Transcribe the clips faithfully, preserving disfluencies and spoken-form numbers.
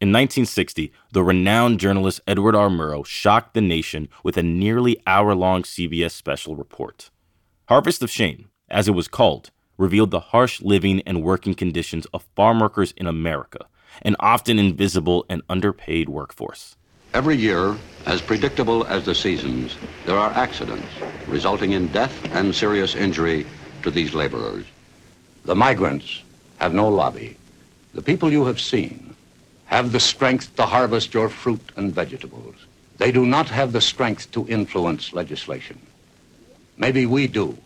In nineteen sixty, the renowned journalist Edward R. Murrow shocked the nation with a nearly hour-long C B S special report. Harvest of Shame, as it was called, revealed the harsh living and working conditions of farm workers in America, an often invisible and underpaid workforce. Every year, as predictable as the seasons, there are accidents resulting in death and serious injury to these laborers. The migrants have no lobby. The people you have seen have the strength to harvest your fruit and vegetables. They do not have the strength to influence legislation. Maybe we do.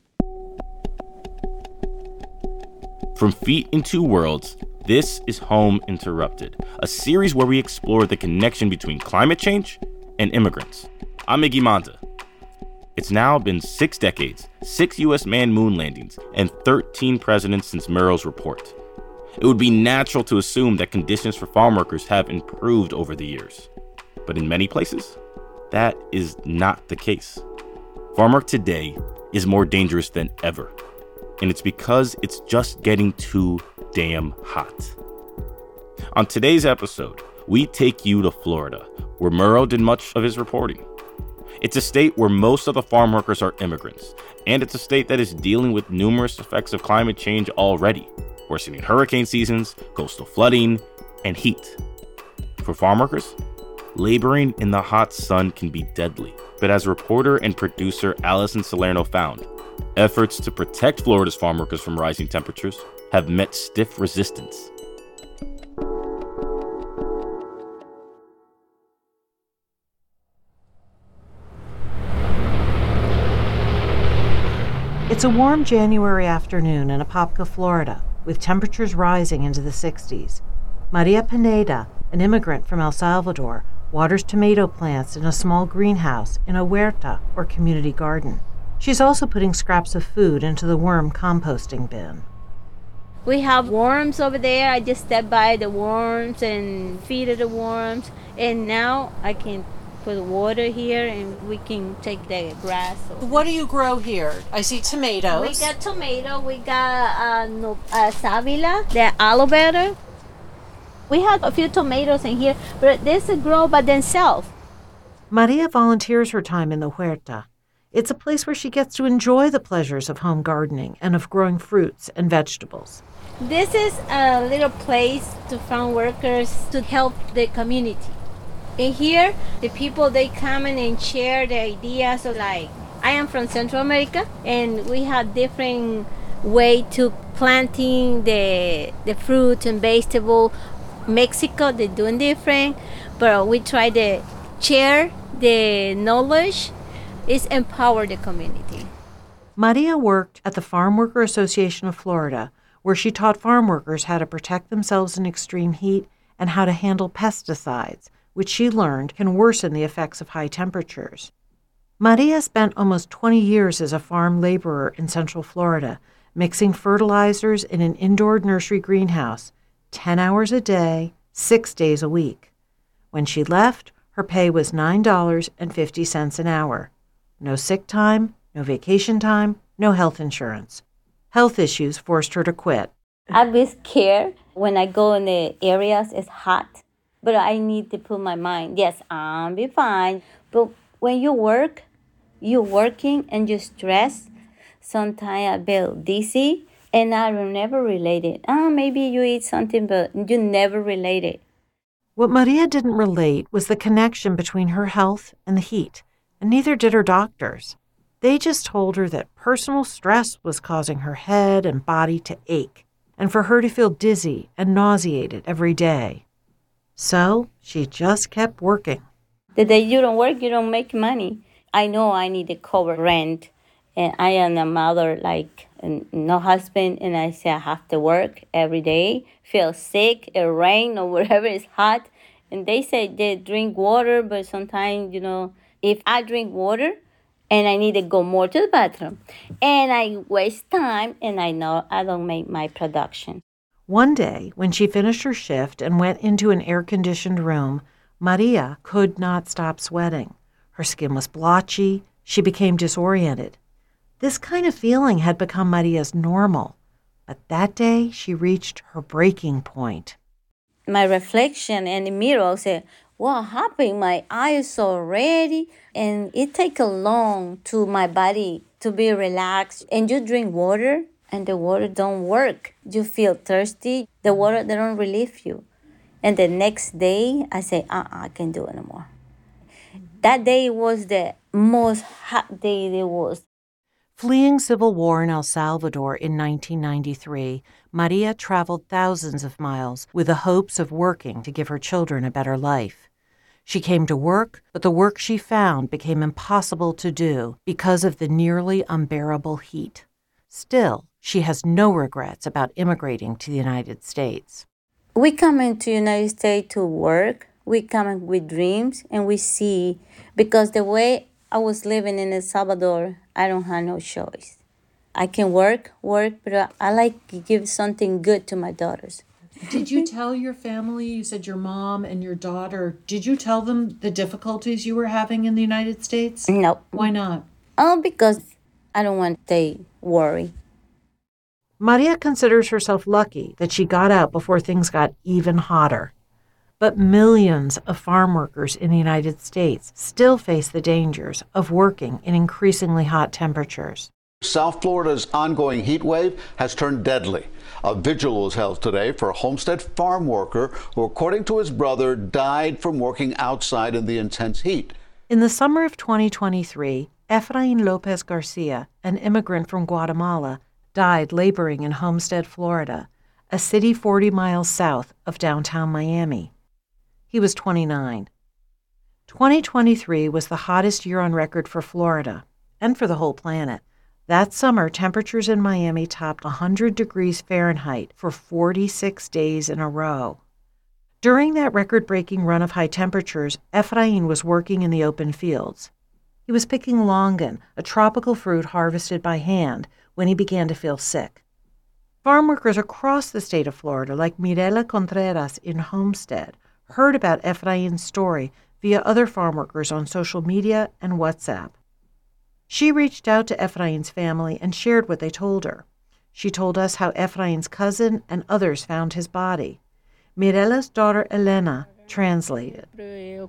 From Feet in Two Worlds, this is Home Interrupted, a series where we explore the connection between climate change and immigrants. I'm Iggy Monta. It's now been six decades, six U S manned moon landings, and thirteen presidents since Murrow's report. It would be natural to assume that conditions for farm workers have improved over the years. But in many places, that is not the case. Farm work today is more dangerous than ever. And it's because it's just getting too damn hot. On today's episode, we take you to Florida, where Murrow did much of his reporting. It's a state where most of the farm workers are immigrants, and it's a state that is dealing with numerous effects of climate change already, worsening hurricane seasons, coastal flooding, and heat. For farm workers, laboring in the hot sun can be deadly, but as reporter and producer Allison Salerno found, efforts to protect Florida's farm workers from rising temperatures have met stiff resistance. It's a warm January afternoon in Apopka, Florida, with temperatures rising into the sixties. Maria Pineda, an immigrant from El Salvador, waters tomato plants in a small greenhouse in a huerta, or community garden. She's also putting scraps of food into the worm composting bin. We have worms over there. I just step by the worms and feed the worms. And now I can put water here and we can take the grass. What do you grow here? I see tomatoes. We got tomato. We got uh, no, uh, savila, the aloe vera. We have a few tomatoes in here, but this grow by themselves. Maria volunteers her time in the huerta. It's a place where she gets to enjoy the pleasures of home gardening and of growing fruits and vegetables. This is a little place to farm workers to help the community. In here, the people, they come in and share the ideas of, like, I am from Central America, and we have different way to planting the the fruit and vegetable. Mexico, they're doing different, but we try to share the knowledge. Is empower the community. Maria worked at the Farm Worker Association of Florida, where she taught farm workers how to protect themselves in extreme heat and how to handle pesticides, which she learned can worsen the effects of high temperatures. Maria spent almost twenty years as a farm laborer in Central Florida, mixing fertilizers in an indoor nursery greenhouse, ten hours a day, six days a week. When she left, her pay was nine dollars and fifty cents an hour. No sick time, no vacation time, no health insurance. Health issues forced her to quit. I'd be scared when I go in the areas it's hot, but I need to put my mind, yes, I'll be fine. But when you work, you're working and you're stressed. Sometimes I feel dizzy and I will never relate it. Ah, maybe you eat something, but you never relate it. What Maria didn't relate was the connection between her health and the heat. And neither did her doctors. They just told her that personal stress was causing her head and body to ache, and for her to feel dizzy and nauseated every day. So she just kept working. The day you don't work, you don't make money. I know I need to cover rent, and I am a mother, like, no husband, and I say I have to work every day, feel sick, it rain or whatever, it's hot. And they say they drink water, but sometimes, you know, if I drink water and I need to go more to the bathroom and I waste time and I know I don't make my production. One day, when she finished her shift and went into an air-conditioned room, Maria could not stop sweating. Her skin was blotchy. She became disoriented. This kind of feeling had become Maria's normal. But that day, she reached her breaking point. my reflection in the mirror, I say, what happened? My eyes so red, and it takes a long to my body to be relaxed. And you drink water, and the water don't work. You feel thirsty. The water, they don't relieve you. And the next day, I say, uh-uh, I can't do it anymore. That day was the most hot day there was. Fleeing civil war in El Salvador in nineteen ninety-three, Maria traveled thousands of miles with the hopes of working to give her children a better life. She came to work, but the work she found became impossible to do because of the nearly unbearable heat. Still, she has no regrets about immigrating to the United States. We come into the United States to work. We come with dreams, and we see, because the way I was living in El Salvador, I don't have no choice. I can work, work, but I like to give something good to my daughters. Did you tell your family, you said your mom and your daughter, did you tell them the difficulties you were having in the United States? No. Why not? Oh, because I don't want they worry. Maria considers herself lucky that she got out before things got even hotter. But millions of farm workers in the United States still face the dangers of working in increasingly hot temperatures. South Florida's ongoing heat wave has turned deadly. A vigil was held today for a Homestead farm worker who, according to his brother, died from working outside in the intense heat. In the summer of twenty twenty-three, Efrain Lopez Garcia, an immigrant from Guatemala, died laboring in Homestead, Florida, a city forty miles south of downtown Miami. He was twenty-nine. twenty twenty-three was the hottest year on record for Florida and for the whole planet. That summer, temperatures in Miami topped one hundred degrees Fahrenheit for forty-six days in a row. During that record-breaking run of high temperatures, Efrain was working in the open fields. He was picking longan, a tropical fruit harvested by hand, when he began to feel sick. Farm workers across the state of Florida, like Mirela Contreras in Homestead, heard about Efrain's story via other farm workers on social media and WhatsApp. She reached out to Efrain's family and shared what they told her. She told us how Efrain's cousin and others found his body. Mirela's daughter Elena translated. They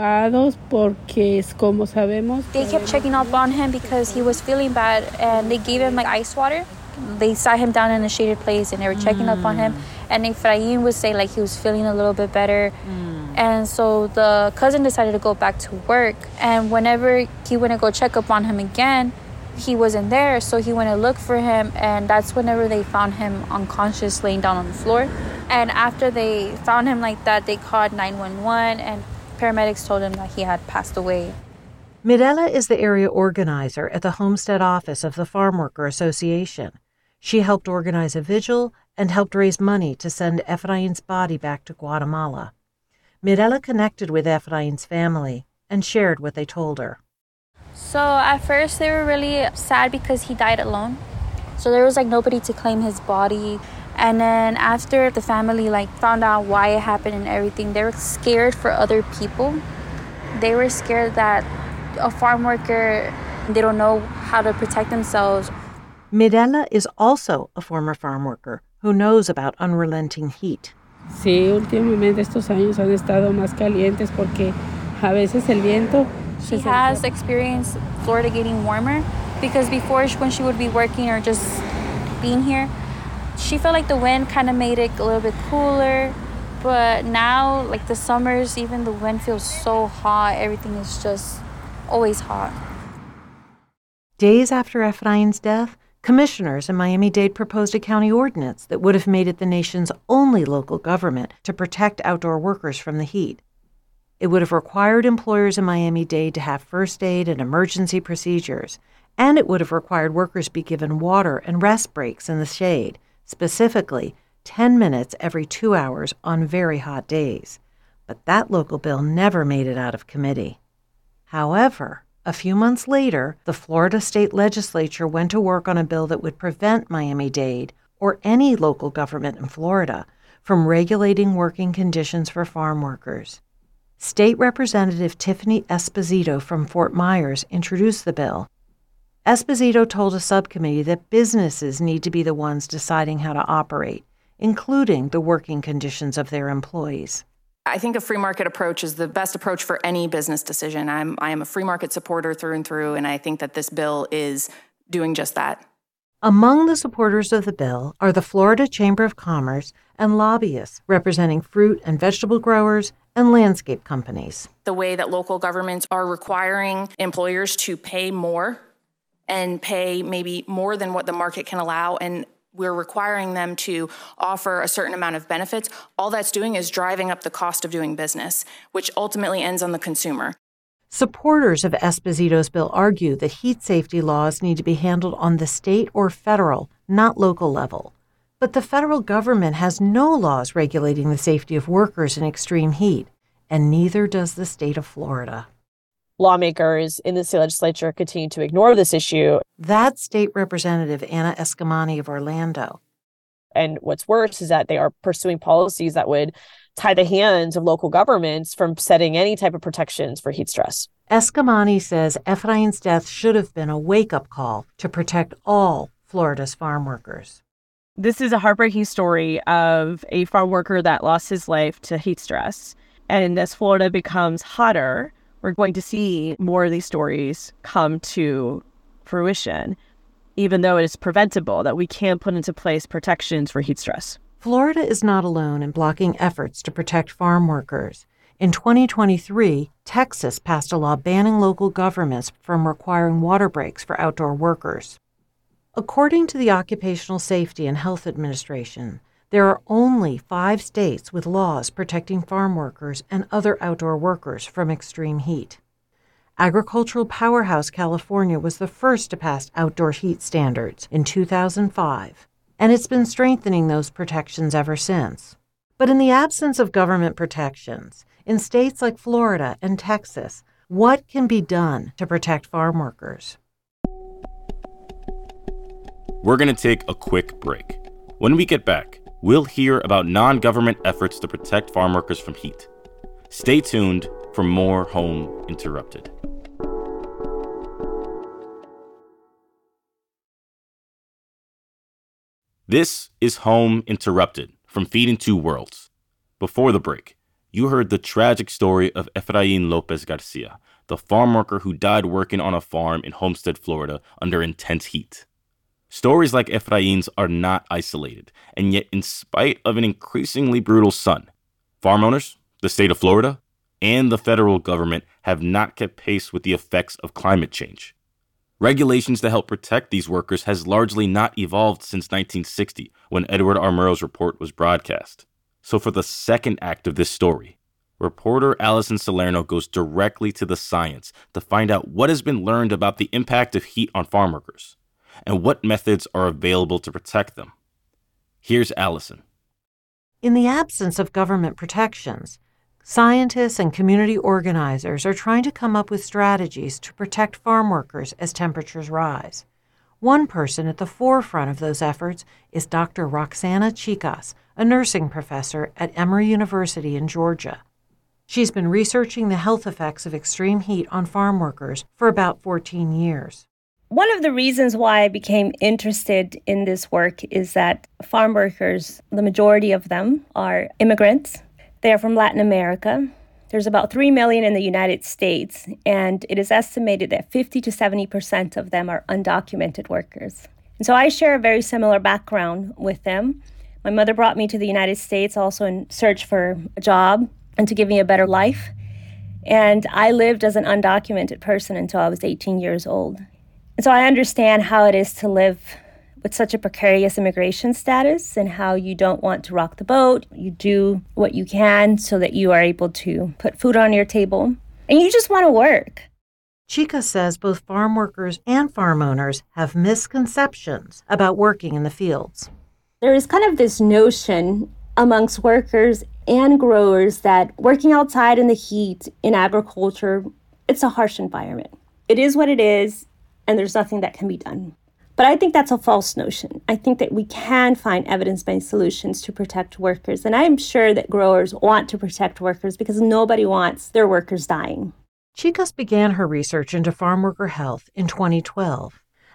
kept checking up on him because he was feeling bad, and they gave him like ice water. They sat him down in a shaded place, and they were checking mm. up on him. And Efrain would say like he was feeling a little bit better. Mm. And so the cousin decided to go back to work. And whenever he went to go check up on him again, he wasn't there. So he went to look for him. And that's whenever they found him unconscious, laying down on the floor. And after they found him like that, they called nine one one, and paramedics told him that he had passed away. Mirela is the area organizer at the Homestead office of the Farm Worker Association. She helped organize a vigil and helped raise money to send Efrain's body back to Guatemala. Mirela connected with Efrain's family and shared what they told her. So at first they were really sad because he died alone. So there was like nobody to claim his body. And then after the family like found out why it happened and everything, they were scared for other people. They were scared that a farm worker, they don't know how to protect themselves. Mirela is also a former farm worker who knows about unrelenting heat. Sí, últimamente estos años han estado más calientes porque a veces el viento. She has experienced Florida getting warmer because before when she would be working or just being here, she felt like the wind kind of made it a little bit cooler. But now, like the summers, even the wind feels so hot. Everything is just always hot. Days after Efrain's death, commissioners in Miami-Dade proposed a county ordinance that would have made it the nation's only local government to protect outdoor workers from the heat. It would have required employers in Miami-Dade to have first aid and emergency procedures, and it would have required workers be given water and rest breaks in the shade, specifically ten minutes every two hours on very hot days. But that local bill never made it out of committee. However, a few months later, the Florida state legislature went to work on a bill that would prevent Miami-Dade, or any local government in Florida, from regulating working conditions for farm workers. State Representative Tiffany Esposito from Fort Myers introduced the bill. Esposito told a subcommittee that businesses need to be the ones deciding how to operate, including the working conditions of their employees. I think a free market approach is the best approach for any business decision. I'm I am a free market supporter through and through, and I think that this bill is doing just that. Among the supporters of the bill are the Florida Chamber of Commerce and lobbyists representing fruit and vegetable growers and landscape companies. The way that local governments are requiring employers to pay more and pay maybe more than what the market can allow, and we're requiring them to offer a certain amount of benefits, all that's doing is driving up the cost of doing business, which ultimately ends on the consumer. Supporters of Esposito's bill argue that heat safety laws need to be handled on the state or federal, not local level. But the federal government has no laws regulating the safety of workers in extreme heat, and neither does the state of Florida. Lawmakers in the state legislature continue to ignore this issue. That's State Representative Anna Eskamani of Orlando. And what's worse is that they are pursuing policies that would tie the hands of local governments from setting any type of protections for heat stress. Eskamani says Efrain's death should have been a wake-up call to protect all Florida's farm workers. This is a heartbreaking story of a farm worker that lost his life to heat stress. And as Florida becomes hotter, we're going to see more of these stories come to fruition, even though it is preventable, that we can put into place protections for heat stress. Florida is not alone in blocking efforts to protect farm workers. In twenty twenty-three, Texas passed a law banning local governments from requiring water breaks for outdoor workers. According to the Occupational Safety and Health Administration, there are only five states with laws protecting farm workers and other outdoor workers from extreme heat. Agricultural powerhouse California was the first to pass outdoor heat standards in two thousand five, and it's been strengthening those protections ever since. But in the absence of government protections, in states like Florida and Texas, what can be done to protect farm workers? We're going to take a quick break. When we get back, we'll hear about non-government efforts to protect farm workers from heat. Stay tuned for more Home Interrupted. This is Home Interrupted from Feeding Two Worlds. Before the break, you heard the tragic story of Efrain Lopez Garcia, the farm worker who died working on a farm in Homestead, Florida, under intense heat. Stories like Efrain's are not isolated, and yet in spite of an increasingly brutal sun, farm owners, the state of Florida, and the federal government have not kept pace with the effects of climate change. Regulations to help protect these workers has largely not evolved since nineteen sixty, when Edward R. Murrow's report was broadcast. So for the second act of this story, reporter Allison Salerno goes directly to the science to find out what has been learned about the impact of heat on farm workers and what methods are available to protect them. Here's Allison. In the absence of government protections, scientists and community organizers are trying to come up with strategies to protect farm workers as temperatures rise. One person at the forefront of those efforts is Doctor Roxana Chicas, a nursing professor at Emory University in Georgia. She's been researching the health effects of extreme heat on farm workers for about fourteen years. One of the reasons why I became interested in this work is that farm workers, the majority of them, are immigrants. They are from Latin America. There's about three million in the United States, and it is estimated that fifty to seventy percent of them are undocumented workers. And so I share a very similar background with them. My mother brought me to the United States also in search for a job and to give me a better life. And I lived as an undocumented person until I was eighteen years old. And so I understand how it is to live with such a precarious immigration status and how you don't want to rock the boat. You do what you can so that you are able to put food on your table. And you just want to work. Chica says both farm workers and farm owners have misconceptions about working in the fields. There is kind of this notion amongst workers and growers that working outside in the heat in agriculture, it's a harsh environment. It is what it is, and there's nothing that can be done. But I think that's a false notion. I think that we can find evidence-based solutions to protect workers. And I'm sure that growers want to protect workers because nobody wants their workers dying. Chicas began her research into farm worker health in twenty twelve.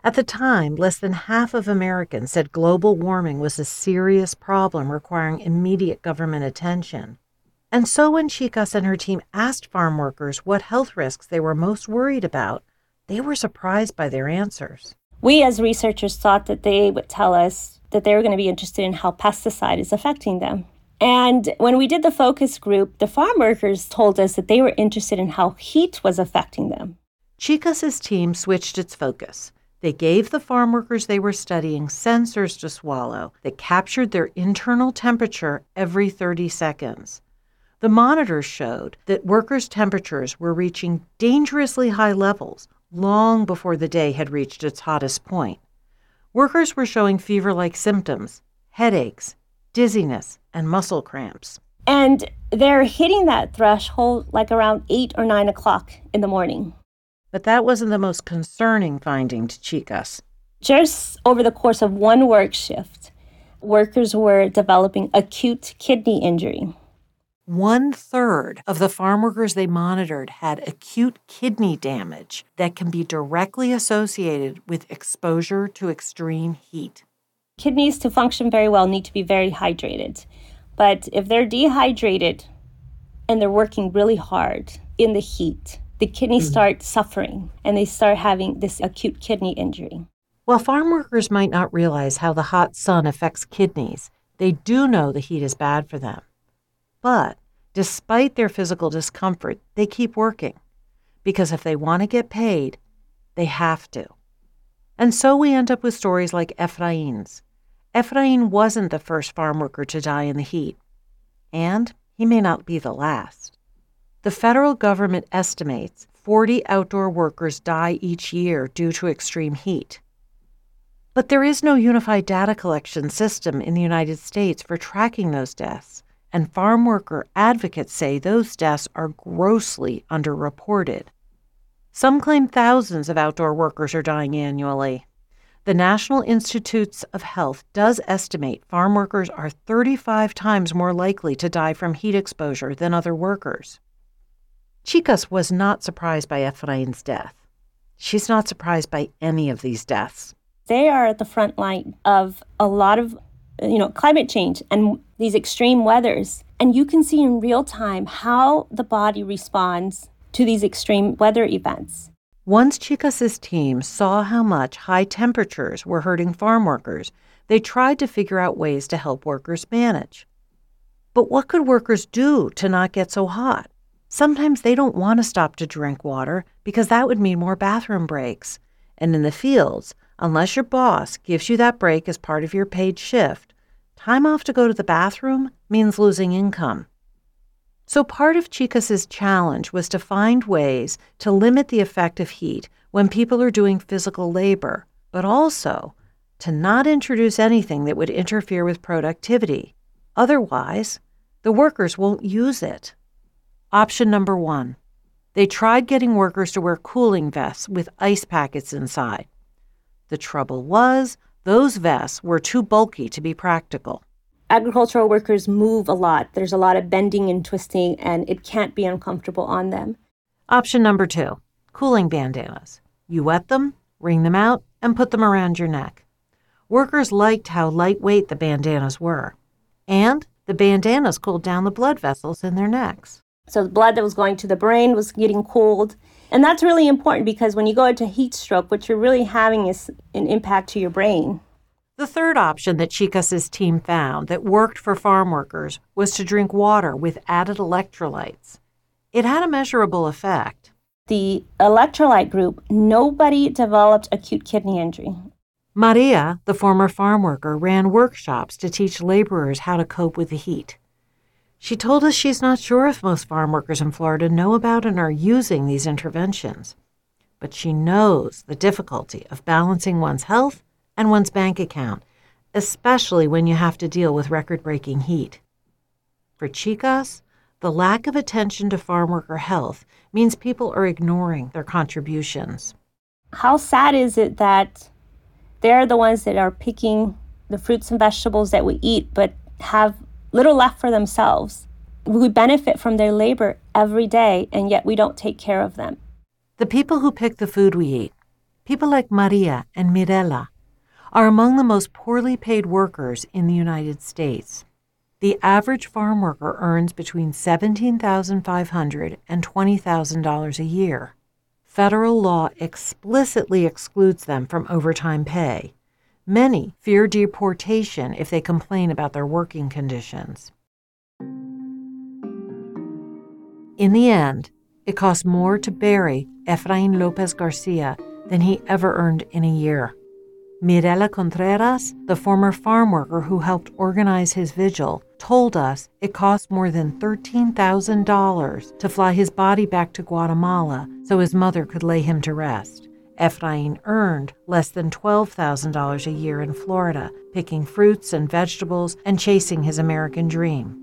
At the time, less than half of Americans said global warming was a serious problem requiring immediate government attention. And so when Chicas and her team asked farm workers what health risks they were most worried about, they were surprised by their answers. We as researchers thought that they would tell us that they were going to be interested in how pesticide is affecting them. And when we did the focus group, the farm workers told us that they were interested in how heat was affecting them. Chicas' team switched its focus. They gave the farm workers they were studying sensors to swallow that captured their internal temperature every thirty seconds. The monitors showed that workers' temperatures were reaching dangerously high levels long before the day had reached its hottest point. Workers were showing fever-like symptoms, headaches, dizziness, and muscle cramps. And they're hitting that threshold like around eight or nine o'clock in the morning. But that wasn't the most concerning finding to Chicas. Just over the course of one work shift, workers were developing acute kidney injury. One third of the farm workers they monitored had acute kidney damage that can be directly associated with exposure to extreme heat. Kidneys, to function very well, need to be very hydrated. But if they're dehydrated and they're working really hard in the heat, the kidneys mm-hmm. start suffering and they start having this acute kidney injury. While farm workers might not realize how the hot sun affects kidneys, they do know the heat is bad for them. But despite their physical discomfort, they keep working, because if they want to get paid, they have to. And so we end up with stories like Efrain's. Efrain wasn't the first farm worker to die in the heat, and he may not be the last. The federal government estimates forty outdoor workers die each year due to extreme heat. But there is no unified data collection system in the United States for tracking those deaths, and farm worker advocates say those deaths are grossly underreported. Some claim thousands of outdoor workers are dying annually. The National Institutes of Health does estimate farm workers are thirty-five times more likely to die from heat exposure than other workers. Chicas was not surprised by Efrain's death. She's not surprised by any of these deaths. They are at the front line of a lot of, you know, climate change and these extreme weathers. And you can see in real time how the body responds to these extreme weather events. Once Chicas' team saw how much high temperatures were hurting farm workers, they tried to figure out ways to help workers manage. But what could workers do to not get so hot? Sometimes they don't want to stop to drink water because that would mean more bathroom breaks. And in the fields, unless your boss gives you that break as part of your paid shift, time off to go to the bathroom means losing income. So part of Chicas' challenge was to find ways to limit the effect of heat when people are doing physical labor, but also to not introduce anything that would interfere with productivity. Otherwise, the workers won't use it. Option number one, they tried getting workers to wear cooling vests with ice packets inside. The trouble was, those vests were too bulky to be practical. Agricultural workers move a lot. There's a lot of bending and twisting, and it can't be uncomfortable on them. Option number two, cooling bandanas. You wet them, wring them out, and put them around your neck. Workers liked how lightweight the bandanas were, and the bandanas cooled down the blood vessels in their necks. So the blood that was going to the brain was getting cooled. And that's really important because when you go into heat stroke, what you're really having is an impact to your brain. The third option that Chicas' team found that worked for farm workers was to drink water with added electrolytes. It had a measurable effect. The electrolyte group, nobody developed acute kidney injury. Maria, the former farm worker, ran workshops to teach laborers how to cope with the heat. She told us she's not sure if most farm workers in Florida know about and are using these interventions, but she knows the difficulty of balancing one's health and one's bank account, especially when you have to deal with record-breaking heat. For Chicas, the lack of attention to farm worker health means people are ignoring their contributions. How sad is it that they're the ones that are picking the fruits and vegetables that we eat, but have little left for themselves? We benefit from their labor every day, and yet we don't take care of them. The people who pick the food we eat, People like Maria and Mirela are among the most poorly paid workers in the United States. The average farm worker earns between seventeen thousand five hundred dollars and twenty thousand dollars a year. Federal law explicitly excludes them from overtime pay. Many fear deportation if they complain about their working conditions. In the end, it cost more to bury Efrain Lopez Garcia than he ever earned in a year. Mirela Contreras, the former farm worker who helped organize his vigil, told us it cost more than thirteen thousand dollars to fly his body back to Guatemala so his mother could lay him to rest. Efrain earned less than twelve thousand dollars a year in Florida, picking fruits and vegetables and chasing his American dream.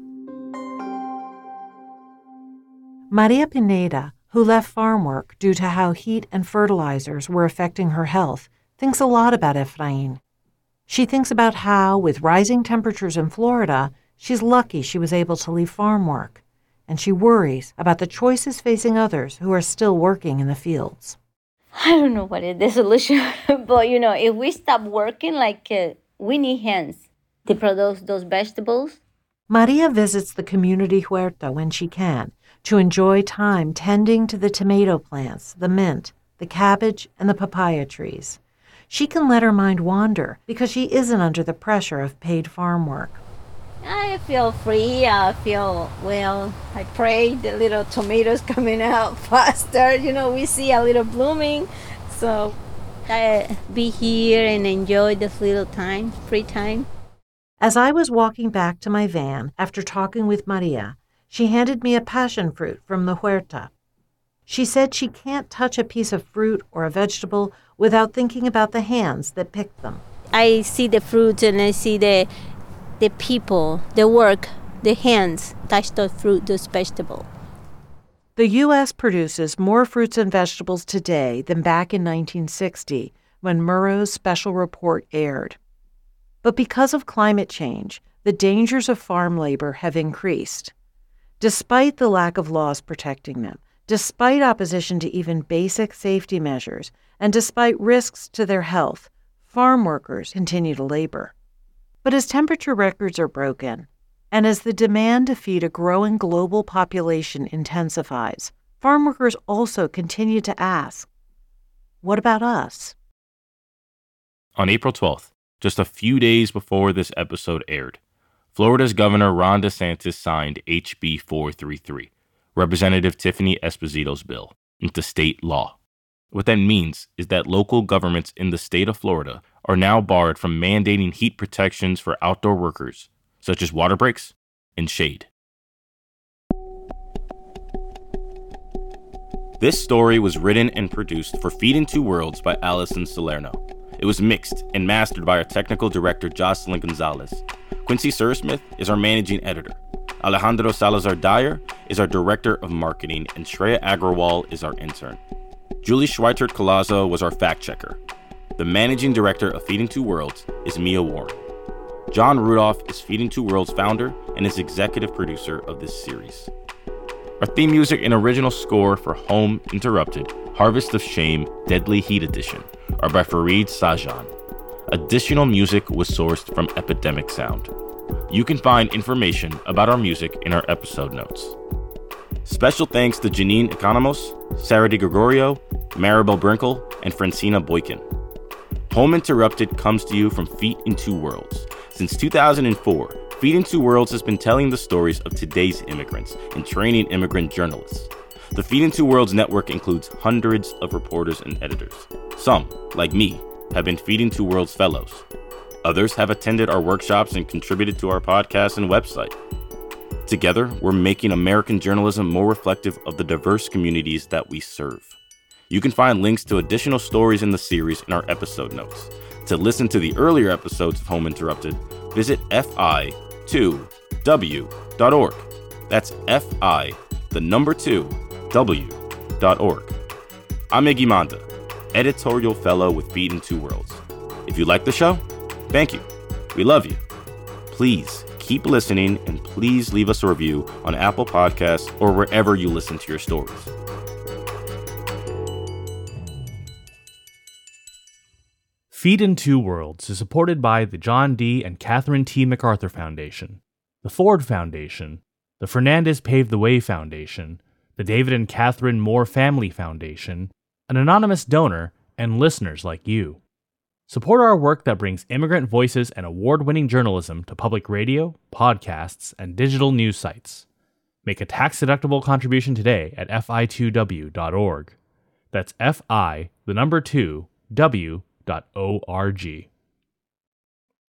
Maria Pineda, who left farm work due to how heat and fertilizers were affecting her health, thinks a lot about Efrain. She thinks about how, with rising temperatures in Florida, she's lucky she was able to leave farm work, and she worries about the choices facing others who are still working in the fields. I don't know what is the solution, but you know, if we stop working, like uh, we need hands to produce those vegetables. Maria visits the community huerta when she can to enjoy time tending to the tomato plants, the mint, the cabbage, and the papaya trees. She can let her mind wander because she isn't under the pressure of paid farm work. I feel free. I feel, well, I pray the little tomatoes coming out faster. You know, we see a little blooming. So I be here and enjoy this little time, free time. As I was walking back to my van after talking with Maria, she handed me a passion fruit from the huerta. She said she can't touch a piece of fruit or a vegetable without thinking about the hands that picked them. I see the fruits and I see the the people, the work, the hands touch the fruit, those vegetables. The U S produces more fruits and vegetables today than back in nineteen sixty, when Murrow's special report aired. But because of climate change, the dangers of farm labor have increased. Despite the lack of laws protecting them, despite opposition to even basic safety measures, and despite risks to their health, farm workers continue to labor. But as temperature records are broken, and as the demand to feed a growing global population intensifies, farm workers also continue to ask, what about us? On April twelfth, just a few days before this episode aired, Florida's Governor Ron DeSantis signed H B four thirty-three, Representative Tiffany Esposito's bill, into state law. What that means is that local governments in the state of Florida are now barred from mandating heat protections for outdoor workers, such as water breaks and shade. This story was written and produced for Feeding Two Worlds by Allison Salerno. It was mixed and mastered by our technical director, Jocelyn Gonzalez. Quincy Sursmith is our managing editor. Alejandro Salazar-Dyer is our director of marketing, and Shreya Agrawal is our intern. Julie Schweitert-Collazo was our fact-checker. The managing director of Feeding Two Worlds is Mia Warren. John Rudolph is Feeding Two Worlds founder and is executive producer of this series. Our theme music and original score for Home Interrupted, Harvest of Shame, Deadly Heat Edition are by Fareed Sajan. Additional music was sourced from Epidemic Sound. You can find information about our music in our episode notes. Special thanks to Janine Economos, Sarah DiGregorio, Maribel Brinkle, and Francina Boykin. Home Interrupted comes to you from Feeding Two Worlds. Since two thousand four, Feeding Two Worlds has been telling the stories of today's immigrants and training immigrant journalists. The Feeding Two Worlds network includes hundreds of reporters and editors. Some, like me, have been Feeding Two Worlds fellows. Others have attended our workshops and contributed to our podcast and website. Together, we're making American journalism more reflective of the diverse communities that we serve. You can find links to additional stories in the series in our episode notes. To listen to the earlier episodes of Home Interrupted, visit F I two W dot org. That's F I, the number two, W dot org. I'm Iggy Monda, editorial fellow with Feeding Two Worlds. If you like the show, thank you. We love you. Please keep listening, and please leave us a review on Apple Podcasts or wherever you listen to your stories. Feed in Two Worlds is supported by the John D. and Catherine T. MacArthur Foundation, the Ford Foundation, the Fernandez Paved the Way Foundation, the David and Catherine Moore Family Foundation, an anonymous donor, and listeners like you. Support our work that brings immigrant voices and award-winning journalism to public radio, podcasts, and digital news sites. Make a tax-deductible contribution today at f i two w dot org. That's F I, the number two, W dot O R G.